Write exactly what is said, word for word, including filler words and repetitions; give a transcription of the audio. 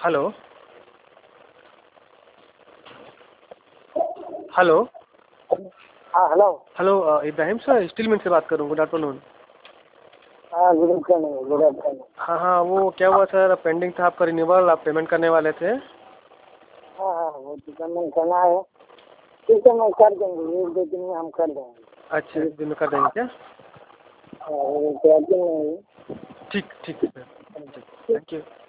Hello hello हाँ hello. Hello uh, Ibrahim sir, steel mill से बात कर रहा हूँ। Good afternoon. हाँ गुड आफ्टरनून, गुड आफ्टरनून। हाँ हाँ, वो क्या हुआ सर, पेंडिंग था आपका रिन्यूअल, आप पेमेंट करने वाले थे। हाँ हाँ वो तो पेमेंट करना है। ठीक है मैं कर देंगे, एक दो दिन में हम कर देंगे। अच्छा, एक दिन में कर देंगे क्या? हाँ, वो तो अभी नहीं। ठीक ठीक है सर, थैंक यू।